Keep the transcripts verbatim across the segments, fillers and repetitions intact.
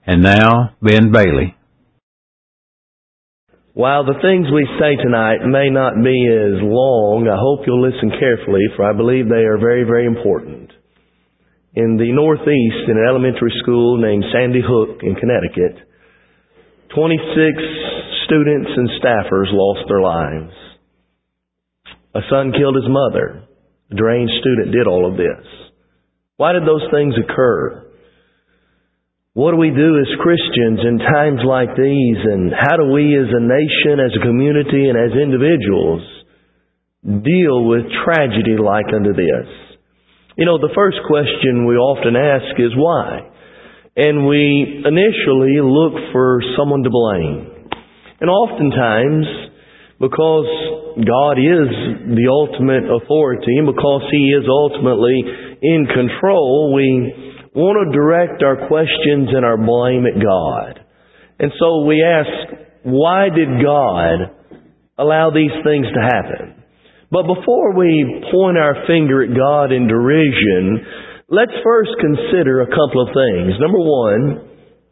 And now, Ben Bailey. While the things we say tonight may not be as long, I hope you'll listen carefully, for I believe they are very, very important. In the Northeast, in an elementary school named Sandy Hook in Connecticut, twenty-six students and staffers lost their lives. A son killed his mother. A deranged student did all of this. Why did those things occur? What do we do as Christians in times like these, and how do we as a nation, as a community, and as individuals deal with tragedy like unto this? You know, the first question we often ask is why? And we initially look for someone to blame. And oftentimes, because God is the ultimate authority, and because He is ultimately in control, we want to direct our questions and our blame at God. And so we ask, why did God allow these things to happen? But before we point our finger at God in derision, let's first consider a couple of things. Number one,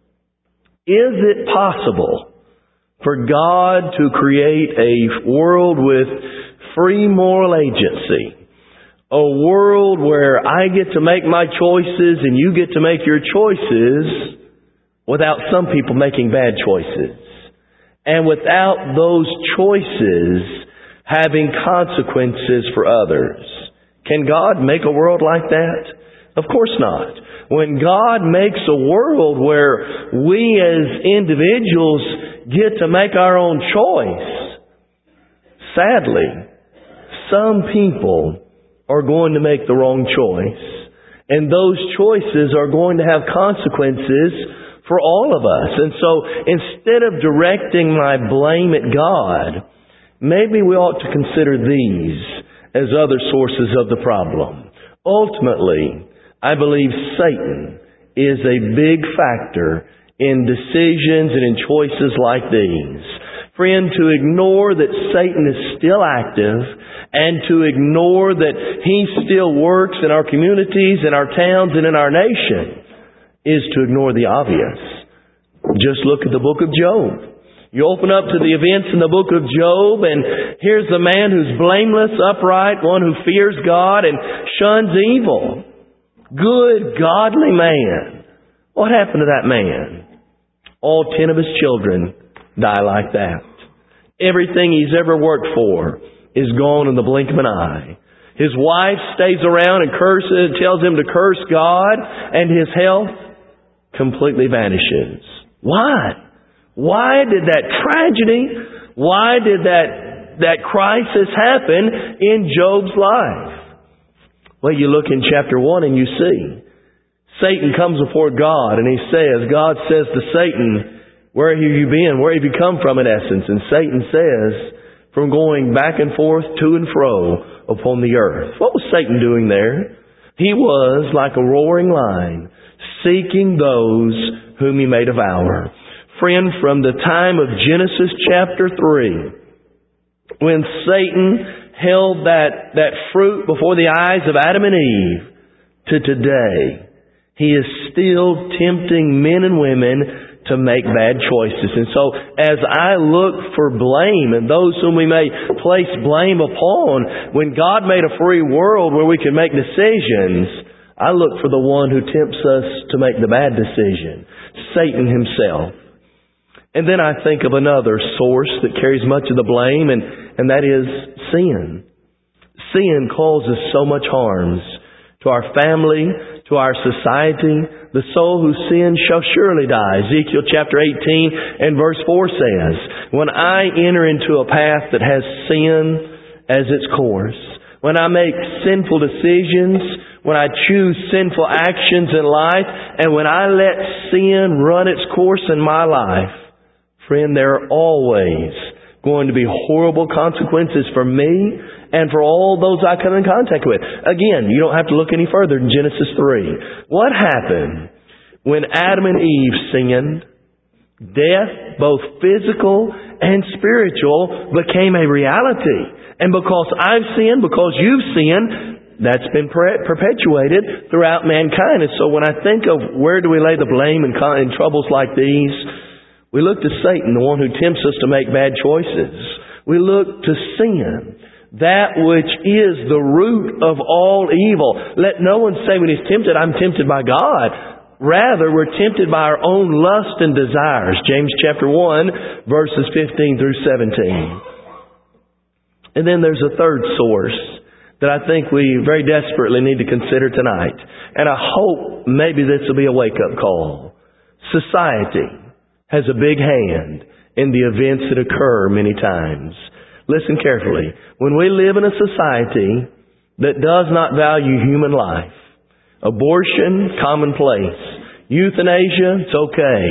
is it possible for God to create a world with free moral agency? A world where I get to make my choices and you get to make your choices without some people making bad choices. And without those choices having consequences for others. Can God make a world like that? Of course not. When God makes a world where we as individuals get to make our own choice, sadly, some people are going to make the wrong choice. And those choices are going to have consequences for all of us. And so instead of directing my blame at God, maybe we ought to consider these as other sources of the problem. Ultimately, I believe Satan is a big factor in decisions and in choices like these. Friend, to ignore that Satan is still active and to ignore that he still works in our communities, in our towns, and in our nation is to ignore the obvious. Just look at the book of Job. You open up to the events in the book of Job, and here's a man who's blameless, upright, one who fears God and shuns evil. Good, godly man. What happened to that man? All ten of his children die like that. Everything he's ever worked for is gone in the blink of an eye. His wife stays around and curses, tells him to curse God, and his health completely vanishes. Why? Why did that tragedy, why did that, that crisis happen in Job's life? Well, you look in chapter one and you see Satan comes before God and he says, God says to Satan, where have you been? Where have you come from in essence? And Satan says, from going back and forth to and fro upon the earth. What was Satan doing there? He was like a roaring lion, seeking those whom he may devour. Friend, from the time of Genesis chapter three, when Satan held that, that fruit before the eyes of Adam and Eve, to today, he is still tempting men and women to make bad choices. And so as I look for blame and those whom we may place blame upon, when God made a free world where we can make decisions, I look for the one who tempts us to make the bad decision, Satan himself. And then I think of another source that carries much of the blame, and, and that is sin. Sin causes so much harms to our family, to our society. The soul who sins shall surely die. Ezekiel chapter eighteen and verse four says, when I enter into a path that has sin as its course, when I make sinful decisions, when I choose sinful actions in life, and when I let sin run its course in my life, friend, there are always going to be horrible consequences for me and for all those I come in contact with. Again, you don't have to look any further than Genesis three. What happened when Adam and Eve sinned? Death, both physical and spiritual, became a reality. And because I've sinned, because you've sinned, that's been per- perpetuated throughout mankind. And so when I think of where do we lay the blame in, con- in troubles like these, we look to Satan, the one who tempts us to make bad choices. We look to sin, that which is the root of all evil. Let no one say when he's tempted, I'm tempted by God. Rather, we're tempted by our own lust and desires. James chapter one, verses fifteen through seventeen. And then there's a third source that I think we very desperately need to consider tonight. And I hope maybe this will be a wake-up call. Society has a big hand in the events that occur many times. Listen carefully. When we live in a society that does not value human life, abortion, commonplace. Euthanasia, it's okay.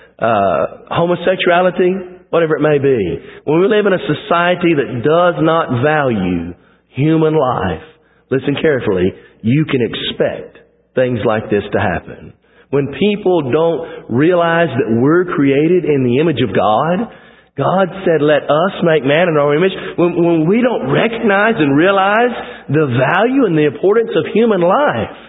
Uh, homosexuality, whatever it may be. When we live in a society that does not value human life, listen carefully, you can expect things like this to happen. When people don't realize that we're created in the image of God, God said, let us make man in our image. When, when we don't recognize and realize the value and the importance of human life,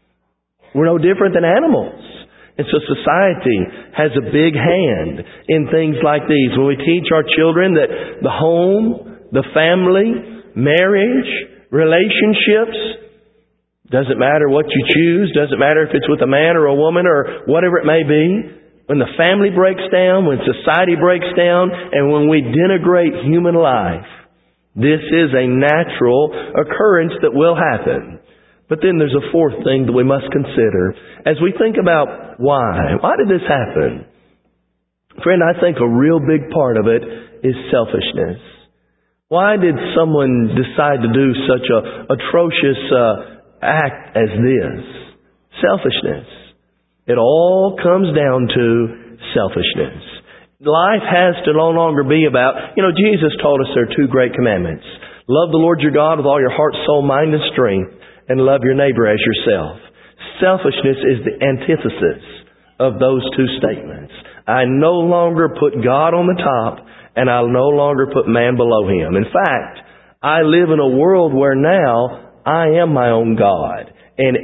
we're no different than animals. And so society has a big hand in things like these. When we teach our children that the home, the family, marriage, relationships, doesn't matter what you choose, doesn't matter if it's with a man or a woman or whatever it may be. When the family breaks down, when society breaks down, and when we denigrate human life, this is a natural occurrence that will happen. But then there's a fourth thing that we must consider as we think about why. Why did this happen? Friend, I think a real big part of it is selfishness. Why did someone decide to do such a atrocious uh, act as this? Selfishness. It all comes down to selfishness. Life has to no longer be about, you know, Jesus told us there are two great commandments. Love the Lord your God with all your heart, soul, mind, and strength, and love your neighbor as yourself. Selfishness is the antithesis of those two statements. I no longer put God on the top, and I'll no longer put man below him. In fact, I live in a world where now I am my own God, and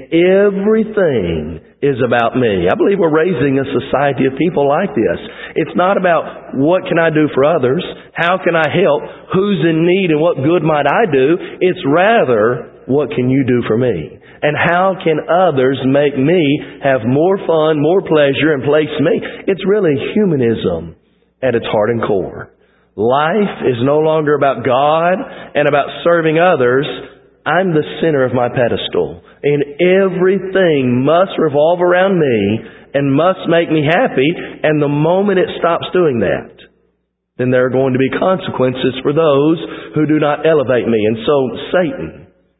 everything is about me. I believe we're raising a society of people like this. It's not about what can I do for others, how can I help, who's in need, and what good might I do. It's rather, what can you do for me? And how can others make me have more fun, more pleasure, and place me? It's really humanism at its heart and core. Life is no longer about God and about serving others. I'm the center of my pedestal. And everything must revolve around me and must make me happy. And the moment it stops doing that, then there are going to be consequences for those who do not elevate me. And so Satan,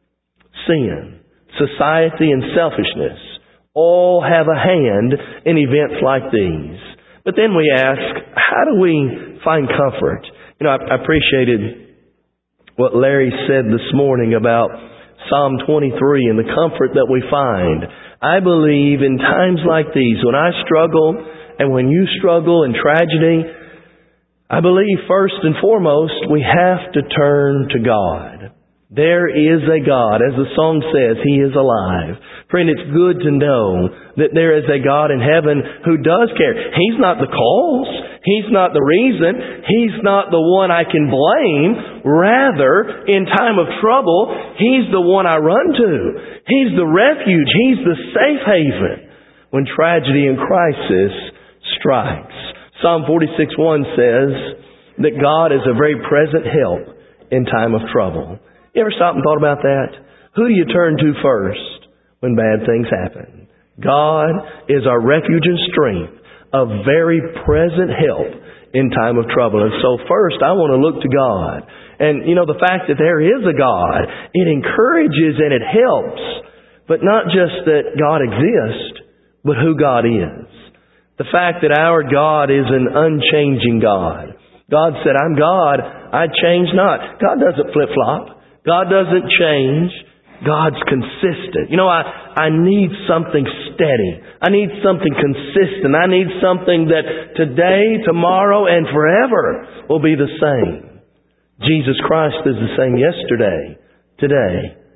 sin, society, and selfishness all have a hand in events like these. But then we ask, how do we find comfort? You know, I, I appreciated what Larry said this morning about Psalm twenty-three and the comfort that we find. I believe in times like these, when I struggle and when you struggle in tragedy, I believe first and foremost we have to turn to God. There is a God. As the song says, He is alive. Friend, it's good to know that there is a God in heaven who does care. He's not the cause. He's not the reason. He's not the one I can blame. Rather, in time of trouble, He's the one I run to. He's the refuge. He's the safe haven when tragedy and crisis strikes. Psalm forty-six one says that God is a very present help in time of trouble. You ever stopped and thought about that? Who do you turn to first when bad things happen? God is our refuge and strength, a very present help in time of trouble. And so first, I want to look to God. And, you know, the fact that there is a God, it encourages and it helps. But not just that God exists, but who God is. The fact that our God is an unchanging God. God said, I'm God, I change not. God doesn't flip-flop. God doesn't change. God's consistent. You know, I, I need something steady. I need something consistent. I need something that today, tomorrow, and forever will be the same. Jesus Christ is the same yesterday, today,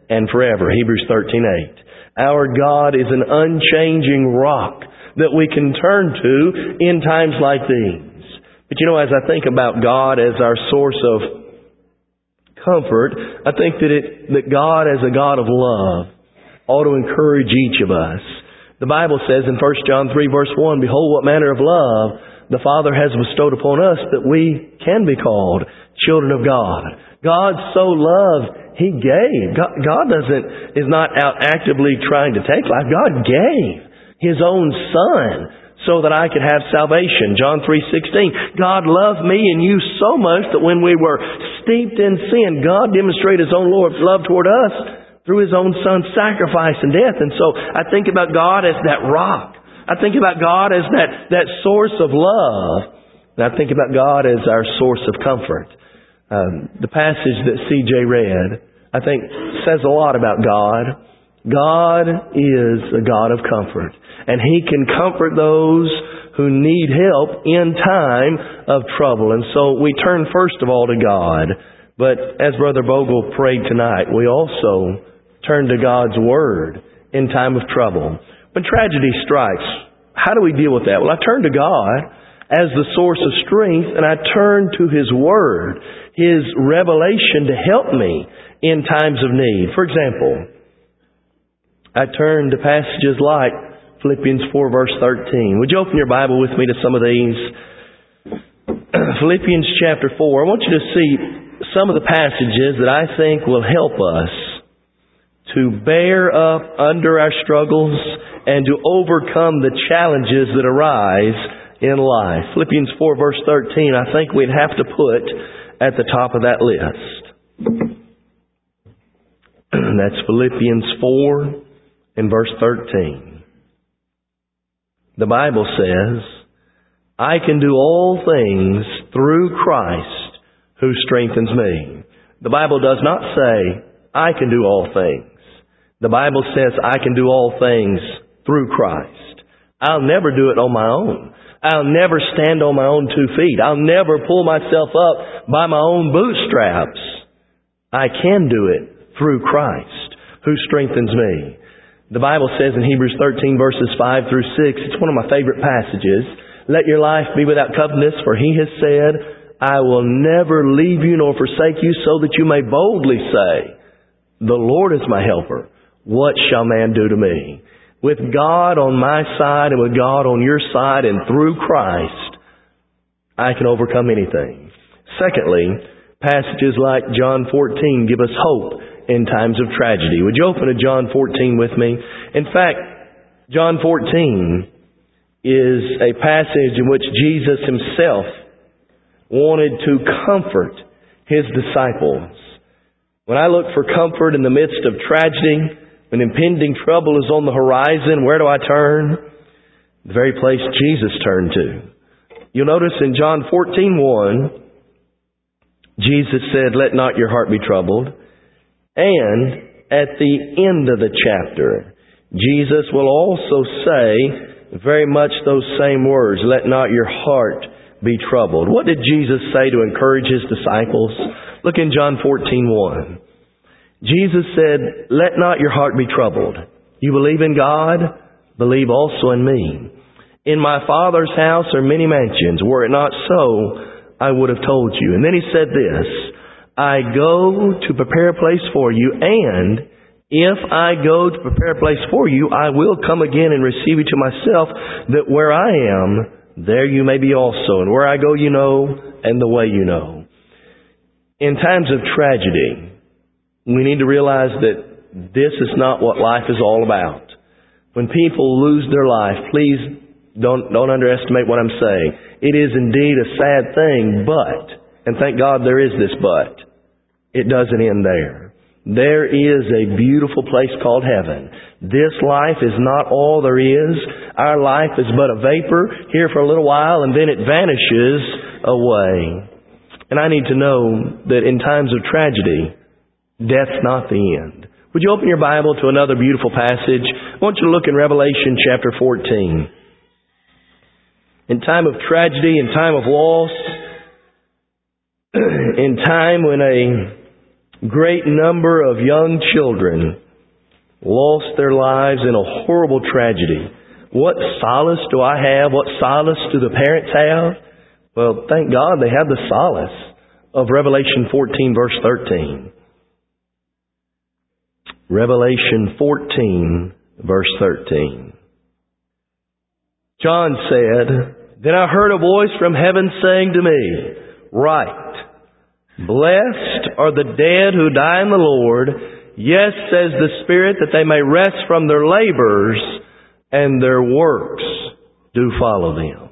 and forever. Hebrews thirteen eight. Our God is an unchanging rock that we can turn to in times like these. But you know, as I think about God as our source of comfort, I think that it, that God as a God of love ought to encourage each of us. The Bible says in First John three verse one, Behold, what manner of love the Father has bestowed upon us that we can be called children of God. God so loved, He gave. God, God doesn't, is not out actively trying to take life. God gave His own Son so that I could have salvation. John three sixteen. God loved me and you so much that when we were steeped in sin, God demonstrated His own love toward us through His own Son's sacrifice and death. And so I think about God as that rock. I think about God as that, that source of love. And I think about God as our source of comfort. Um, the passage that C J read, I think, says a lot about God. God is a God of comfort. And He can comfort those who need help in time of trouble. And so we turn first of all to God. But as Brother Bogle prayed tonight, we also turn to God's Word in time of trouble. When tragedy strikes, how do we deal with that? Well, I turn to God as the source of strength, and I turn to His Word, His revelation to help me in times of need. For example, I turn to passages like Philippians four verse thirteen. Would you open your Bible with me to some of these? Philippians chapter four. I want you to see some of the passages that I think will help us to bear up under our struggles and to overcome the challenges that arise in life. Philippians four verse thirteen, I think we'd have to put at the top of that list. That's Philippians four and verse thirteen. The Bible says, I can do all things through Christ who strengthens me. The Bible does not say, I can do all things. The Bible says, I can do all things through Christ. I'll never do it on my own. I'll never stand on my own two feet. I'll never pull myself up by my own bootstraps. I can do it through Christ who strengthens me. The Bible says in Hebrews thirteen verses five through six, it's one of my favorite passages, let your life be without covetousness, for He has said, I will never leave you nor forsake you, so that you may boldly say, the Lord is my helper. What shall man do to me? With God on my side and with God on your side and through Christ, I can overcome anything. Secondly, passages like John fourteen give us hope in times of tragedy. Would you open to John fourteen with me? In fact, John fourteen is a passage in which Jesus Himself wanted to comfort His disciples. When I look for comfort in the midst of tragedy, when impending trouble is on the horizon, where do I turn? The very place Jesus turned to. You'll notice in John fourteen one, Jesus said, let not your heart be troubled. And at the end of the chapter, Jesus will also say very much those same words, let not your heart be troubled. What did Jesus say to encourage His disciples? Look in John fourteen one. Jesus said, let not your heart be troubled. You believe in God, believe also in me. In my Father's house are many mansions. Were it not so, I would have told you. And then He said this, I go to prepare a place for you, and if I go to prepare a place for you, I will come again and receive you to myself, that where I am, there you may be also. And where I go you know, and the way you know. In times of tragedy, we need to realize that this is not what life is all about. When people lose their life, please don't, don't underestimate what I'm saying. It is indeed a sad thing, but, and thank God there is this but, it doesn't end there. There is a beautiful place called heaven. This life is not all there is. Our life is but a vapor here for a little while, and then it vanishes away. And I need to know that in times of tragedy, death's not the end. Would you open your Bible to another beautiful passage? I want you to look in Revelation chapter fourteen. In time of tragedy, in time of loss, in time when a great number of young children lost their lives in a horrible tragedy. What solace do I have? What solace do the parents have? Well, thank God they have the solace of Revelation fourteen, verse thirteen. Revelation fourteen, verse thirteen. John said, "Then I heard a voice from heaven saying to me, Write, blessed are the dead who die in the Lord. Yes, says the Spirit, that they may rest from their labors, and their works do follow them."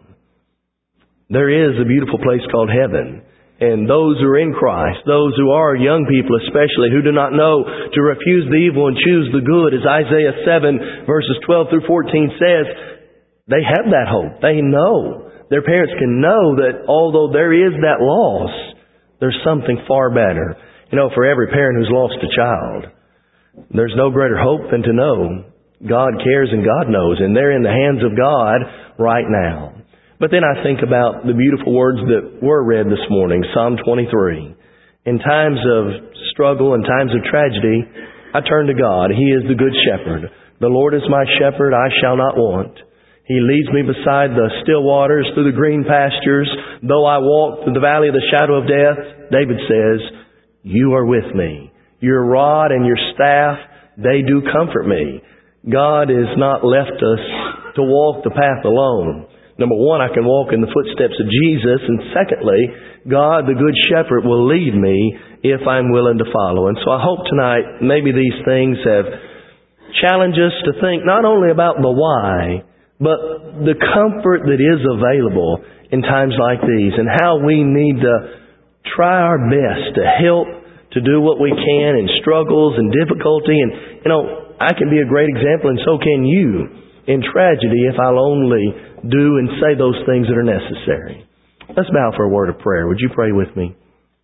There is a beautiful place called heaven. And those who are in Christ, those who are young people especially, who do not know to refuse the evil and choose the good, as Isaiah seven verses twelve through fourteen says, they have that hope. They know. Their parents can know that although there is that loss, there's something far better. You know, for every parent who's lost a child, there's no greater hope than to know God cares and God knows, and they're in the hands of God right now. But then I think about the beautiful words that were read this morning, Psalm twenty-three. In times of struggle and times of tragedy, I turn to God. He is the good shepherd. The Lord is my shepherd, I shall not want. He leads me beside the still waters, through the green pastures. Though I walk through the valley of the shadow of death, David says, You are with me. Your rod and your staff, they do comfort me. God has not left us to walk the path alone. Number one, I can walk in the footsteps of Jesus. And secondly, God, the Good Shepherd, will lead me if I'm willing to follow. And so I hope tonight maybe these things have challenged us to think not only about the why, but the comfort that is available in times like these, and how we need to try our best to help to do what we can in struggles and difficulty. And, you know, I can be a great example, and so can you, in tragedy, if I'll only do and say those things that are necessary. Let's bow for a word of prayer. Would you pray with me?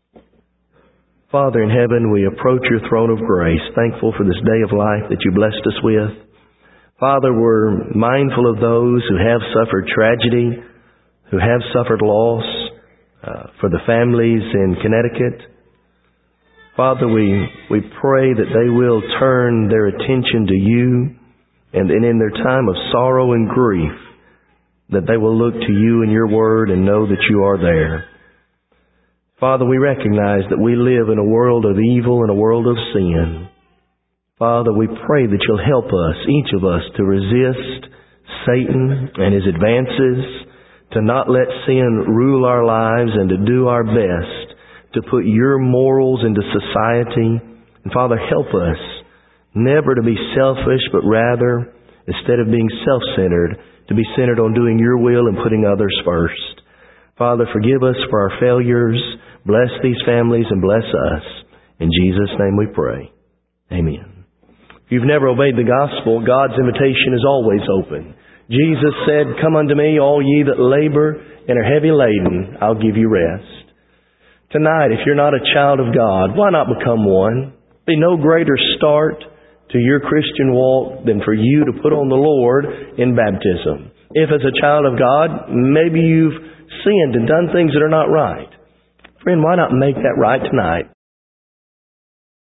Father in heaven, we approach your throne of grace, thankful for this day of life that you blessed us with. Father, we're mindful of those who have suffered tragedy, who have suffered loss, uh, for the families in Connecticut. Father, we, we pray that they will turn their attention to you, and, and in their time of sorrow and grief, that they will look to you and your word and know that you are there. Father, we recognize that we live in a world of evil and a world of sin. Father, we pray that you'll help us, each of us, to resist Satan and his advances, to not let sin rule our lives, and to do our best to put your morals into society. And Father, help us never to be selfish, but rather, instead of being self-centered, to be centered on doing your will and putting others first. Father, forgive us for our failures. Bless these families and bless us. In Jesus' name we pray. Amen. If you've never obeyed the gospel, God's invitation is always open. Jesus said, Come unto me, all ye that labor and are heavy laden, I'll give you rest. Tonight, if you're not a child of God, why not become one? Be no greater start to your Christian walk than for you to put on the Lord in baptism. If as a child of God, maybe you've sinned and done things that are not right. Friend, why not make that right tonight?